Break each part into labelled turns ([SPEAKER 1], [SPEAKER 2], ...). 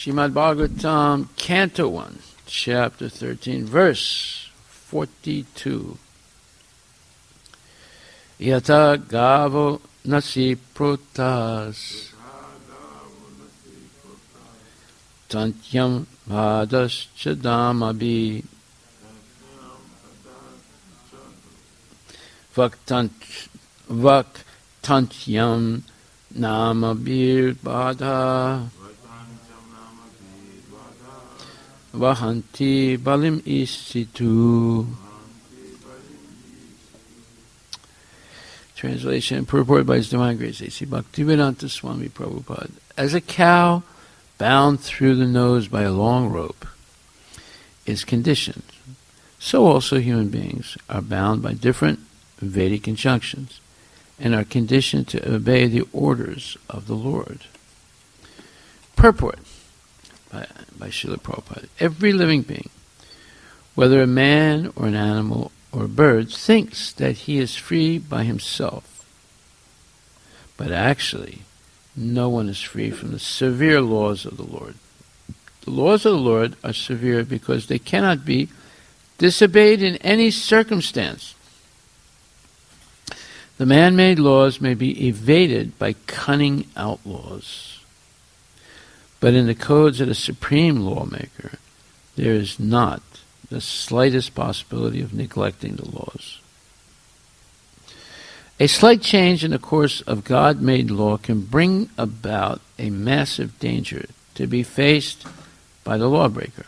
[SPEAKER 1] Srimad Bhagavatam, Canto 1, Chapter 13, Verse 42. Yata gavo nasi protas tantyam vadas chadamabi vaktantyam namabir badha vahanti balim isitu. Translation and purport by His Divine Grace A.C. Bhaktivedanta Swami Prabhupada. As a cow bound through the nose by a long rope is conditioned, so also human beings are bound by different Vedic injunctions and are conditioned to obey the orders of the Lord. Purport by Srila Prabhupada. Every living being, whether a man or an animal or a bird, thinks that he is free by himself. But actually, no one is free from the severe laws of the Lord. The laws of the Lord are severe because they cannot be disobeyed in any circumstance. The man-made laws may be evaded by cunning outlaws. But in the codes of the supreme lawmaker, there is not the slightest possibility of neglecting the laws. A slight change in the course of God-made law can bring about a massive danger to be faced by the lawbreaker.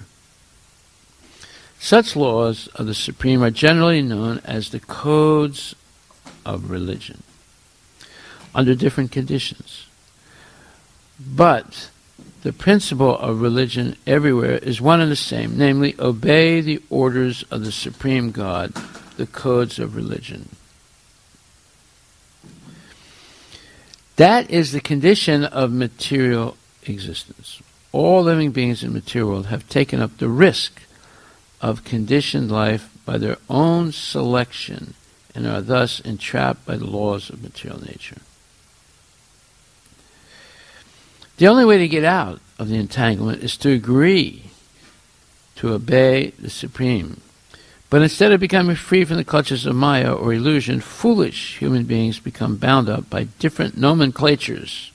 [SPEAKER 1] Such laws of the Supreme are generally known as the codes of religion, under different conditions. But the principle of religion everywhere is one and the same, namely, obey the orders of the Supreme God, the codes of religion. That is the condition of material existence. All living beings in the material world have taken up the risk of conditioned life by their own selection and are thus entrapped by the laws of material nature. The only way to get out of the entanglement is to agree to obey the Supreme. But instead of becoming free from the clutches of Maya or illusion, foolish human beings become bound up by different nomenclatures.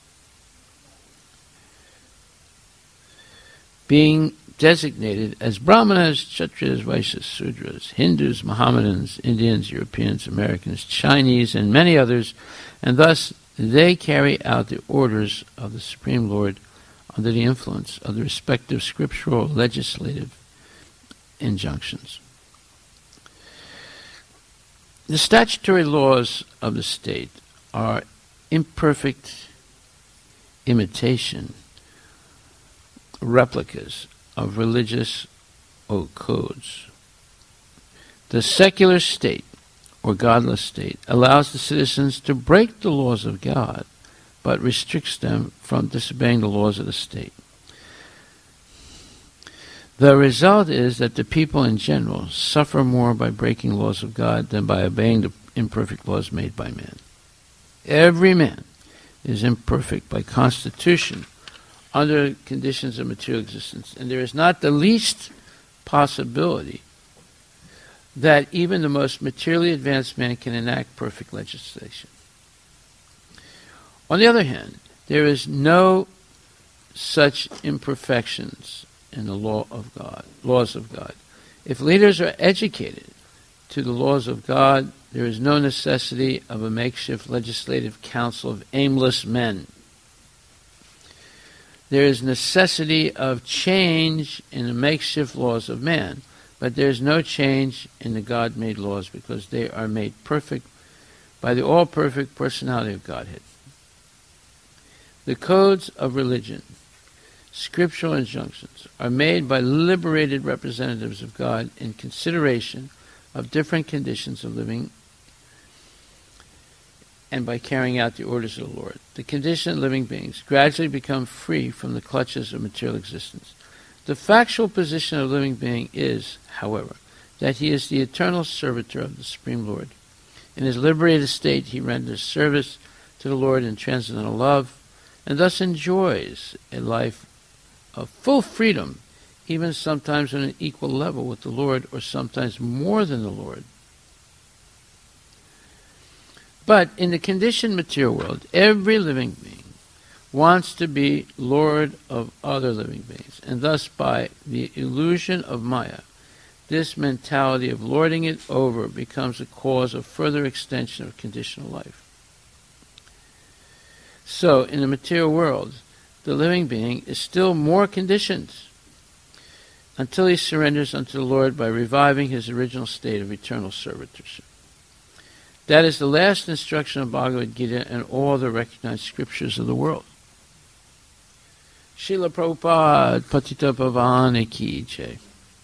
[SPEAKER 1] Being designated as Brahmanas, Kshatriyas, Vaishyas, Sudras, Hindus, Mohammedans, Indians, Europeans, Americans, Chinese, and many others, and thus they carry out the orders of the Supreme Lord under the influence of the respective scriptural legislative injunctions. The statutory laws of the state are imperfect imitation, replicas of religious codes. The secular state, or godless state, allows the citizens to break the laws of God, but restricts them from disobeying the laws of the state. The result is that the people in general suffer more by breaking laws of God than by obeying the imperfect laws made by man. Every man is imperfect by constitution under conditions of material existence, and there is not the least possibility that even the most materially advanced man can enact perfect legislation. On the other hand, there is no such imperfections in the laws of God. If leaders are educated to the laws of God, there is no necessity of a makeshift legislative council of aimless men. There is necessity of change in the makeshift laws of man, but there is no change in the God-made laws because they are made perfect by the all-perfect personality of Godhead. The codes of religion, scriptural injunctions, are made by liberated representatives of God in consideration of different conditions of living and by carrying out the orders of the Lord. The conditioned living beings gradually become free from the clutches of material existence. The factual position of the living being is, however, that he is the eternal servitor of the Supreme Lord. In his liberated state, he renders service to the Lord in transcendental love, and thus enjoys a life of full freedom, even sometimes on an equal level with the Lord, or sometimes more than the Lord. But in the conditioned material world, every living being wants to be Lord of other living beings, and thus by the illusion of Maya, this mentality of lording it over becomes a cause of further extension of conditional life. So, in the material world, the living being is still more conditioned until he surrenders unto the Lord by reviving his original state of eternal servitorship. That is the last instruction of Bhagavad Gita and all the recognized scriptures of the world. Srila Prabhupada Patita Pavana Ki Jai.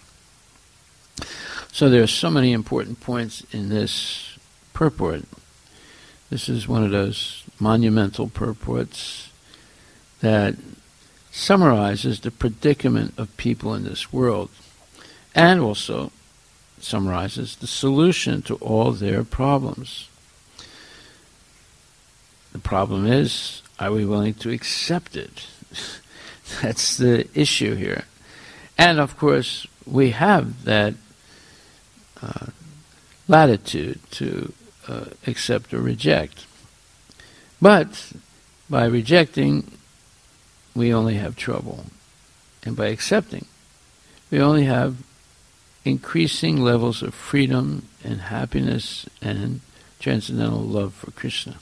[SPEAKER 1] So there are so many important points in this purport. This is one of those monumental purports that summarizes the predicament of people in this world, and also summarizes the solution to all their problems. The problem is, are we willing to accept it? That's the issue here. And of course, we have that latitude to accept or reject. But by rejecting, we only have trouble. And by accepting, we only have increasing levels of freedom and happiness and transcendental love for Krishna.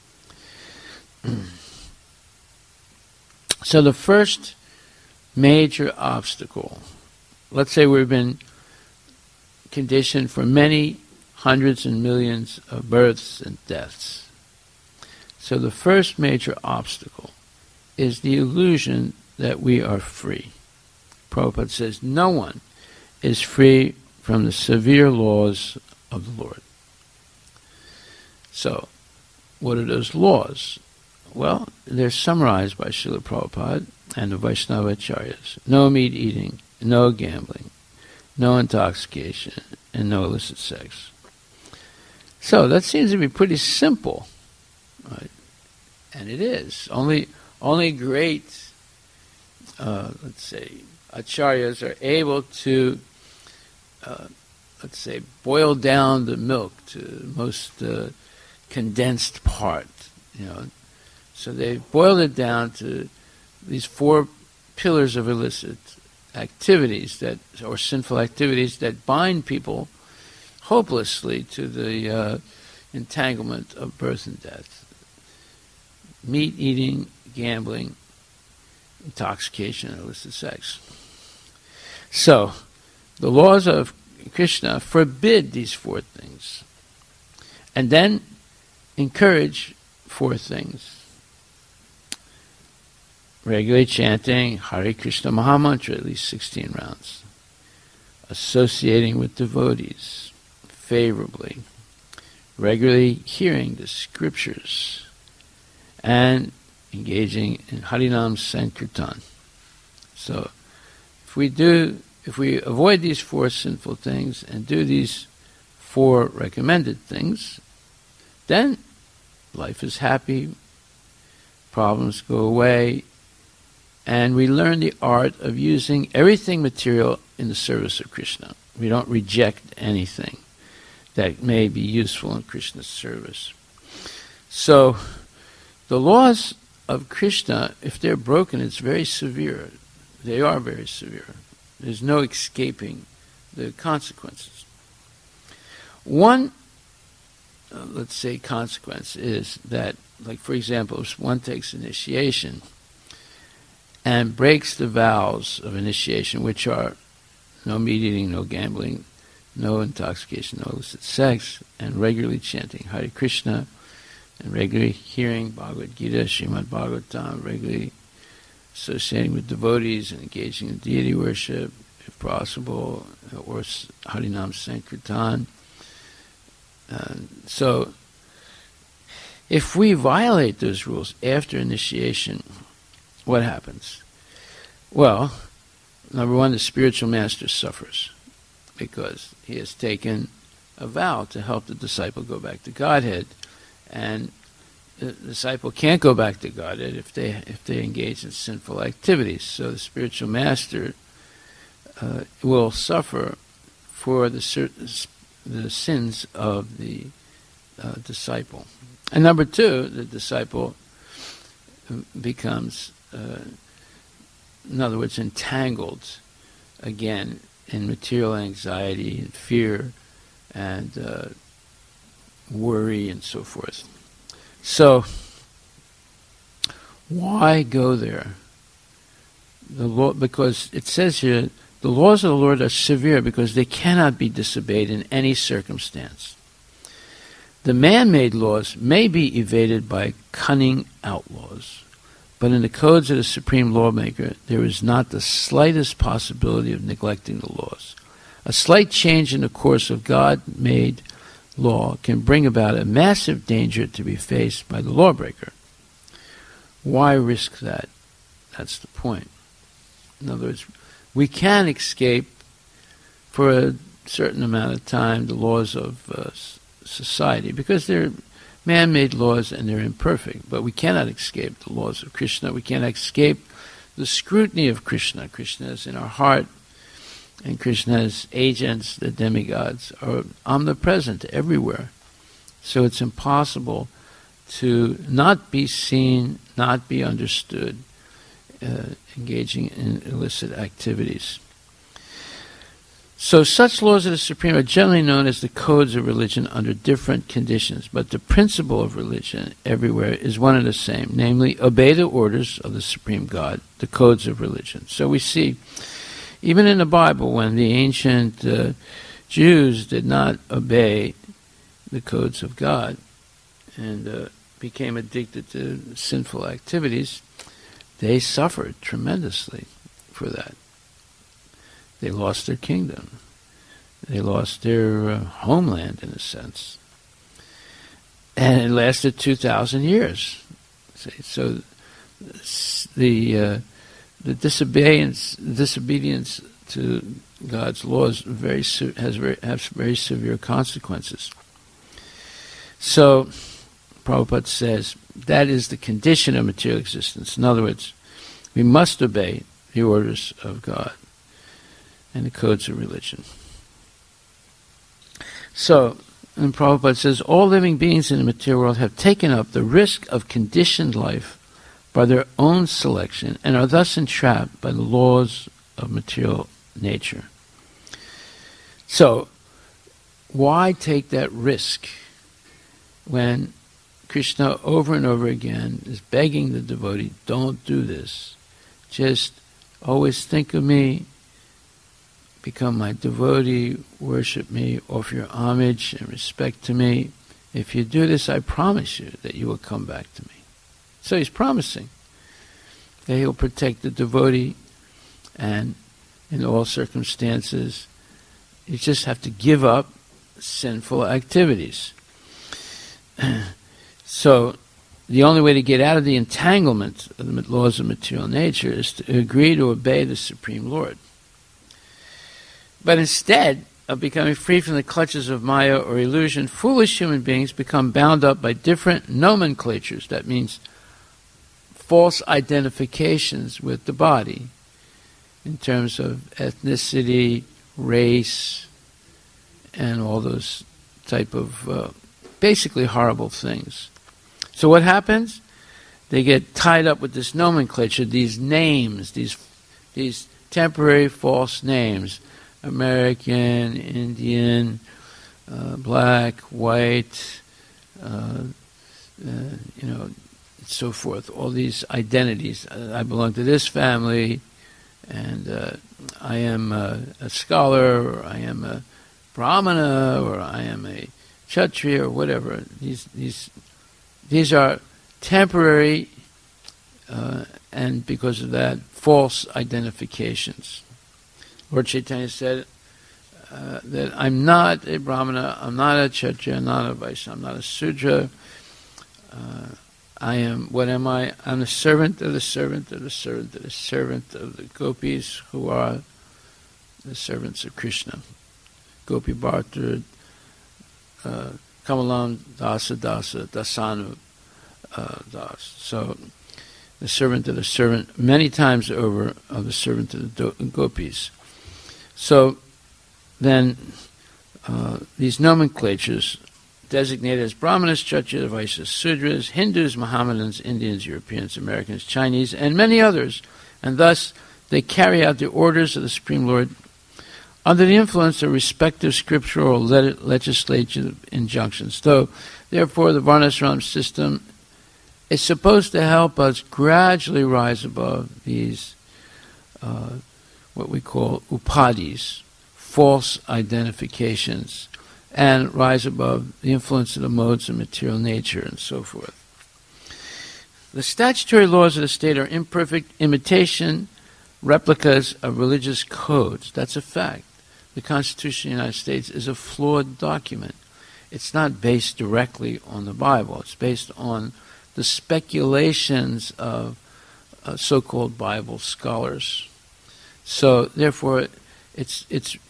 [SPEAKER 1] So the first major obstacle, let's say we've been conditioned for many hundreds and millions of births and deaths. So the first major obstacle is the illusion that we are free. Prabhupada says no one is free from the severe laws of the Lord. So, what are those laws? Well, they're summarized by Srila Prabhupada and the Vaishnava Acharyas. No meat eating, no gambling, no intoxication, and no illicit sex. So that seems to be pretty simple, right? And it is. Only great, let's say, acharyas are able to, let's say, boil down the milk to the most condensed part, you know. So they boiled it down to these 4 pillars of illicit activities or sinful activities that bind people hopelessly to the entanglement of birth and death. Meat eating, gambling, intoxication, and illicit sex. So, the laws of Krishna forbid these 4 things, and then encourage 4 things. Regularly chanting Hare Krishna Mahamantra at least 16 rounds. Associating with devotees favorably. Regularly hearing the scriptures. And engaging in Harinam Sankirtan. So, if we avoid these 4 sinful things and do these 4 recommended things, then life is happy, problems go away, and we learn the art of using everything material in the service of Krishna. We don't reject anything that may be useful in Krishna's service. So, the laws of Krishna, if they're broken, it's very severe. They are very severe. There's no escaping the consequences. One, let's say, consequence is that, like, for example, if one takes initiation and breaks the vows of initiation, which are no meat eating, no gambling, no intoxication, no illicit sex, and regularly chanting Hare Krishna, and regularly hearing Bhagavad Gita, Srimad Bhagavatam, regularly associating with devotees and engaging in deity worship, if possible, or Harinam Sankirtan. So, if we violate those rules after initiation, what happens? Well, number one, the spiritual master suffers because he has taken a vow to help the disciple go back to Godhead, and the disciple can't go back to Godhead if they engage in sinful activities. So the spiritual master will suffer for the sins of the disciple. And number two, the disciple becomes, in other words, entangled again in material anxiety and fear and worry and so forth. So, why go there? Because it says here, the laws of the Lord are severe because they cannot be disobeyed in any circumstance. The man-made laws may be evaded by cunning outlaws, but in the codes of the supreme lawmaker, there is not the slightest possibility of neglecting the laws. A slight change in the course of God-made law can bring about a massive danger to be faced by the lawbreaker. Why risk that? That's the point. In other words, we can escape for a certain amount of time the laws of society because they're man-made laws and they're imperfect, but we cannot escape the laws of Krishna. We cannot escape the scrutiny of Krishna. Krishna is in our heart, and Krishna's agents, the demigods, are omnipresent everywhere. So it's impossible to not be seen, not be understood, engaging in illicit activities. So such laws of the Supreme are generally known as the codes of religion under different conditions, but the principle of religion everywhere is one and the same, namely, obey the orders of the Supreme God, the codes of religion. So we see, even in the Bible, when the ancient Jews did not obey the codes of God and became addicted to sinful activities, they suffered tremendously for that. They lost their kingdom. They lost their homeland, in a sense. And it lasted 2,000 years. So the disobedience to God's laws has very severe consequences. So Prabhupada says that is the condition of material existence. In other words, we must obey the orders of God and the codes of religion. So, and Prabhupada says, all living beings in the material world have taken up the risk of conditioned life by their own selection and are thus entrapped by the laws of material nature. So, why take that risk when Krishna over and over again is begging the devotee, don't do this. Just always think of me, become my devotee, worship me, offer your homage and respect to me. If you do this, I promise you that you will come back to me. So he's promising that he'll protect the devotee, and in all circumstances, you just have to give up sinful activities. So the only way to get out of the entanglement of the laws of material nature is to agree to obey the Supreme Lord. But instead of becoming free from the clutches of Maya or illusion, foolish human beings become bound up by different nomenclatures. That means false identifications with the body in terms of ethnicity, race, and all those type of basically horrible things. So what happens? They get tied up with this nomenclature, these names, these temporary false names. American, Indian, black, white, so forth. All these identities. I belong to this family, and I am a scholar, or I am a brahmana, or I am a kshatriya, or whatever. These are temporary, and because of that, false identifications. Lord Chaitanya said that I'm not a brahmana, I'm not a kshatriya, I'm not a vaishya, I'm not a sudra. I am, what am I? I'm the servant of the servant of the servant of the servant of the gopis, who are the servants of Krishna. Gopi Bhartra, Kamalam Dasa Dasa Dasanu, das. So the servant of the servant, many times over, of the servant of the gopis. So then these nomenclatures designated as Brahmanas, Kshatriyas, Vaishyas, Sudras, Hindus, Mohammedans, Indians, Europeans, Americans, Chinese, and many others, and thus they carry out the orders of the Supreme Lord under the influence of respective scriptural or legislative injunctions. So, therefore, the Varnashram system is supposed to help us gradually rise above these, what we call upadhis, false identifications, and rise above the influence of the modes of material nature and so forth. The statutory laws of the state are imperfect imitation, replicas of religious codes. That's a fact. The Constitution of the United States is a flawed document. It's not based directly on the Bible. It's based on the speculations of so-called Bible scholars. So, therefore, it's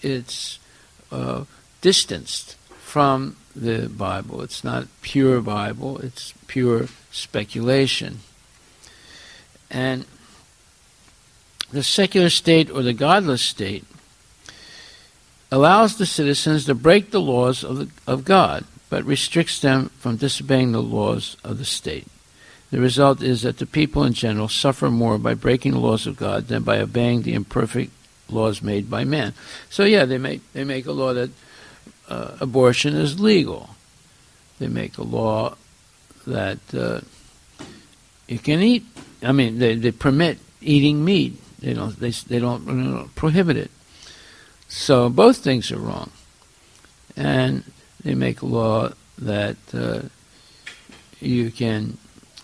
[SPEAKER 1] distanced from the Bible. It's not pure Bible. It's pure speculation. And the secular state or the godless state allows the citizens to break the laws of God, but restricts them from disobeying the laws of the state. The result is that the people in general suffer more by breaking the laws of God than by obeying the imperfect laws made by man. So yeah, they make a law that abortion is legal. They make a law that you can eat. I mean, they permit eating meat. They don't prohibit it. So both things are wrong. And they make a law that you can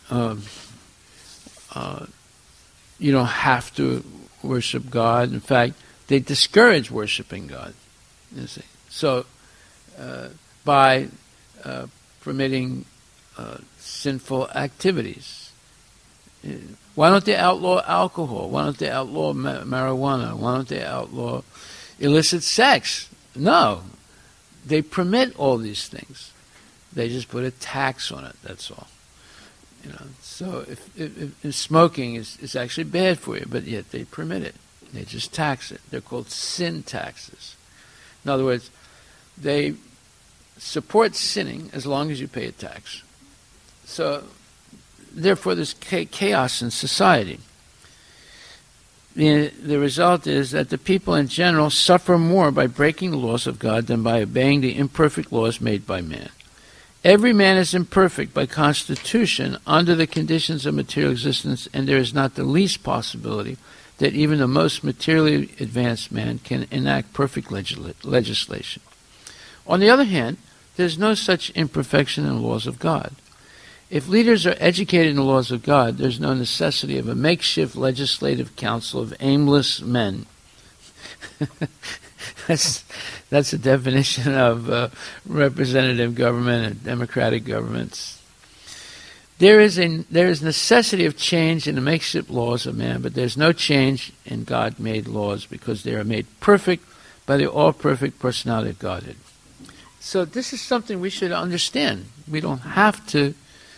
[SPEAKER 1] you don't have to worship God. In fact, they discourage worshiping God. You see. So by permitting sinful activities. Why don't they outlaw alcohol? Why don't they outlaw marijuana? Why don't they outlaw illicit sex? No. They permit all these things. They just put a tax on it, that's all. So if smoking is actually bad for you, but yet they permit it. They just tax it. They're called sin taxes. In other words, they support sinning as long as you pay a tax. So, therefore, there's chaos in society. The result is that the people in general suffer more by breaking the laws of God than by obeying the imperfect laws made by man. Every man is imperfect by constitution under the conditions of material existence, and there is not the least possibility that even the most materially advanced man can enact perfect legislation. On the other hand, there is no such imperfection in the laws of God. If leaders are educated in the laws of God, there's no necessity of a makeshift legislative council of aimless men. That's a definition of representative government and democratic governments. There is necessity of change in the makeshift laws of man, but there's no change in God-made laws because they are made perfect by the all-perfect personality of Godhead. So this is something we should understand. We don't have to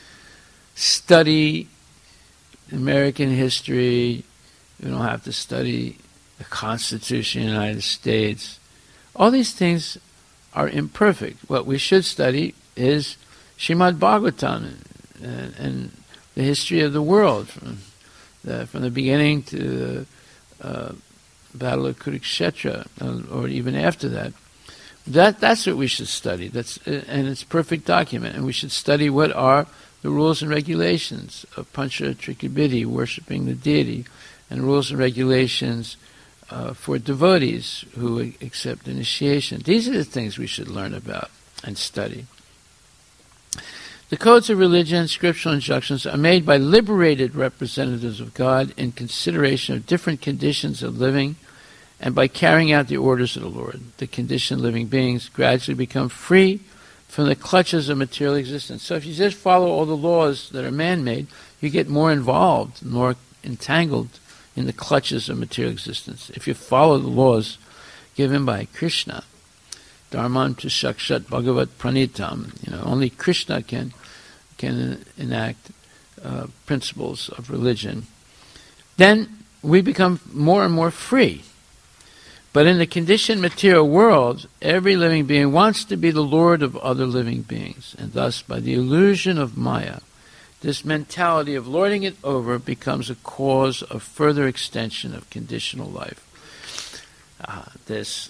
[SPEAKER 1] study American history. We don't have to study the Constitution of the United States. All these things are imperfect. What we should study is Srimad Bhagavatam and the history of the world from the beginning to the Battle of Kurukshetra, or even after that. That's what we should study. And it's a perfect document. And we should study what are the rules and regulations of Pancha Trikabidhi, worshipping the deity, and rules and regulations for devotees who accept initiation. These are the things we should learn about and study. The codes of religion, scriptural instructions, are made by liberated representatives of God in consideration of different conditions of living, and by carrying out the orders of the Lord. The conditioned living beings gradually become free from the clutches of material existence. So if you just follow all the laws that are man-made, you get more involved, more entangled in the clutches of material existence. If you follow the laws given by Krishna, Dharman to Shakshat Bhagavat Pranitam, only Krishna can enact principles of religion, then we become more and more free. But in the conditioned material world, every living being wants to be the lord of other living beings, and thus, by the illusion of Maya, this mentality of lording it over becomes a cause of further extension of conditional life. This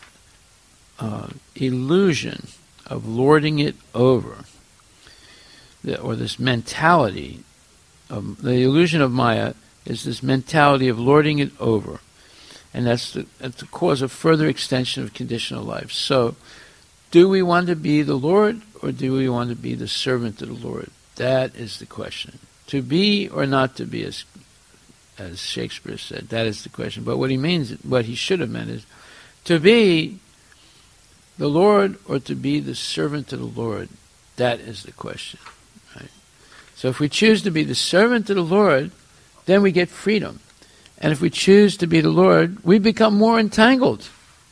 [SPEAKER 1] illusion of lording it over, or this mentality of the illusion of Maya, is this mentality of lording it over. And that's the cause of further extension of conditional life. So, do we want to be the Lord, or do we want to be the servant of the Lord? That is the question. To be or not to be, as Shakespeare said, that is the question. But what he should have meant is, to be the Lord or to be the servant of the Lord. That is the question. Right? So if we choose to be the servant of the Lord, then we get freedom. And if we choose to be the Lord, we become more entangled.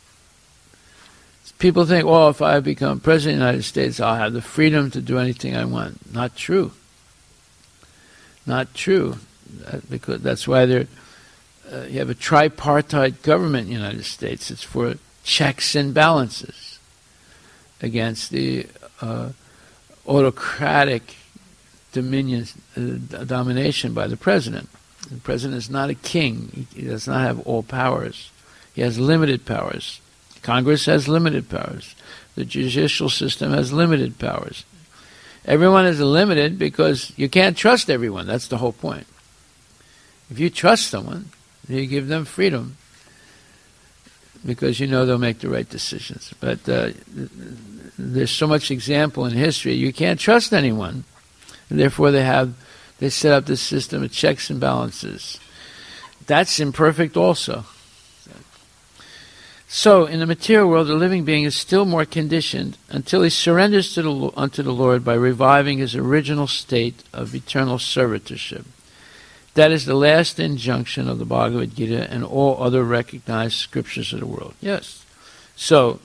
[SPEAKER 1] People think, well, if I become President of the United States, I'll have the freedom to do anything I want. Not true. Not true. Because that's why you have a tripartite government in the United States. It's for checks and balances against the autocratic domination by the president. The president is not a king. He does not have all powers. He has limited powers. Congress has limited powers. The judicial system has limited powers. Everyone is limited because you can't trust everyone. That's the whole point. If you trust someone, you give them freedom because you know they'll make the right decisions. But there's so much example in history. You can't trust anyone. And therefore they set up this system of checks and balances. That's imperfect also. So, in the material world, the living being is still more conditioned until he surrenders unto the Lord by reviving his original state of eternal servitorship. That is the last injunction of the Bhagavad Gita and all other recognized scriptures of the world. Yes. So,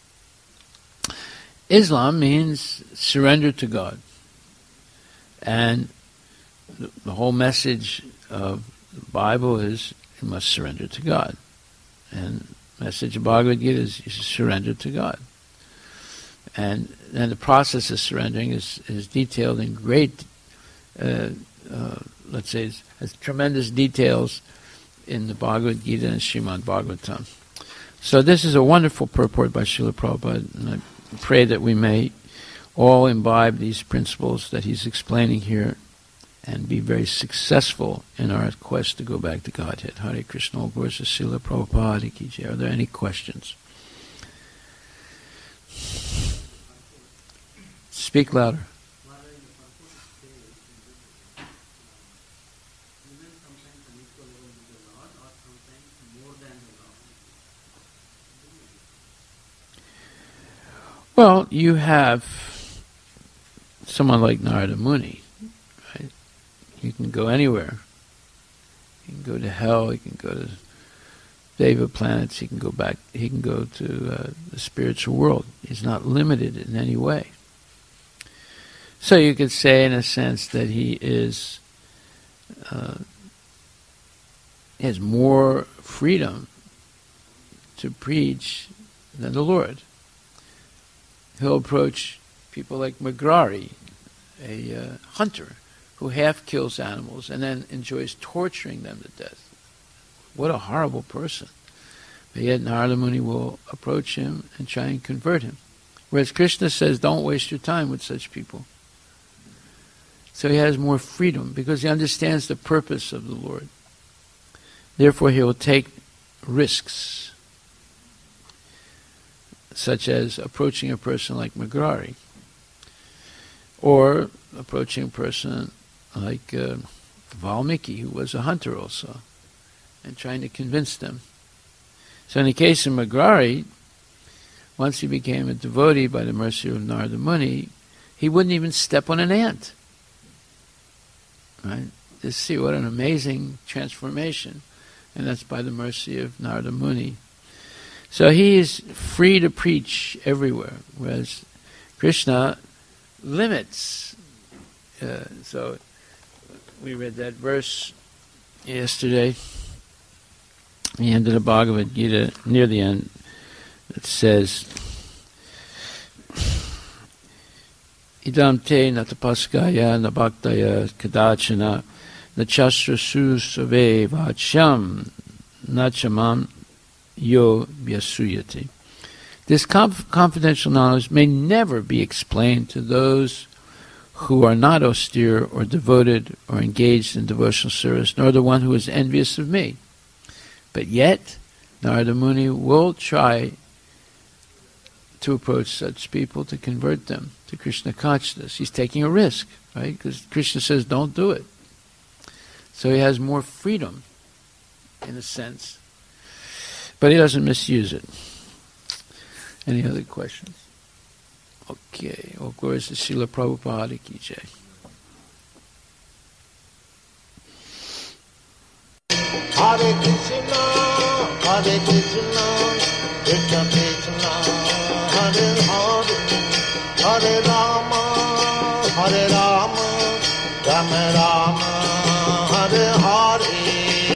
[SPEAKER 1] Islam means surrender to God. And the whole message of the Bible is you must surrender to God. And the message of Bhagavad Gita is you surrender to God. And then the process of surrendering is detailed in great, let's say, has tremendous details in the Bhagavad Gita and Srimad Bhagavatam. So this is a wonderful purport by Srila Prabhupada, and I pray that we may all imbibe these principles that he's explaining here and be very successful in our quest to go back to Godhead. Hare Krishna, all glories to Srila Prabhupada ki jai. Are there any questions? Speak louder. Well, you have someone like Narada Muni, right? You can go anywhere. You can go to hell, you can go to Deva planets, he can go back, he can go to the spiritual world. He's not limited in any way. So you could say, in a sense, that he has more freedom to preach than the Lord. He'll approach people like Magrari, a hunter who half kills animals and then enjoys torturing them to death. What a horrible person. But yet Narada Muni will approach him and try and convert him. Whereas Krishna says, don't waste your time with such people. So he has more freedom because he understands the purpose of the Lord. Therefore he will take risks, such as approaching a person like Magrari, or approaching a person like Valmiki, who was a hunter also, and trying to convince them. So in the case of Magrari, once he became a devotee by the mercy of Narada Muni, he wouldn't even step on an ant. Right? Just see what an amazing transformation. And that's by the mercy of Narada Muni. So he is free to preach everywhere, whereas Krishna limits. So We read that verse yesterday, the end of the Bhagavad Gita, near the end, it says, Idam te natapaskaya nabhaktaya kadachana nachastra susave vacham nachamam yo vyasuyati. This confidential knowledge may never be explained to those who are not austere or devoted or engaged in devotional service, nor the one who is envious of me. But yet, Narada Muni will try to approach such people to convert them to Krishna consciousness. He's taking a risk, right? Because Krishna says, don't do it. So he has more freedom, in a sense, but he doesn't misuse it. Any other questions? Okay. All glories to Srila Prabhupada ki jai.
[SPEAKER 2] Hare Krishna, Krishna Krishna, Hare Hare, Hare Rama, Rama Rama, Hare Hare.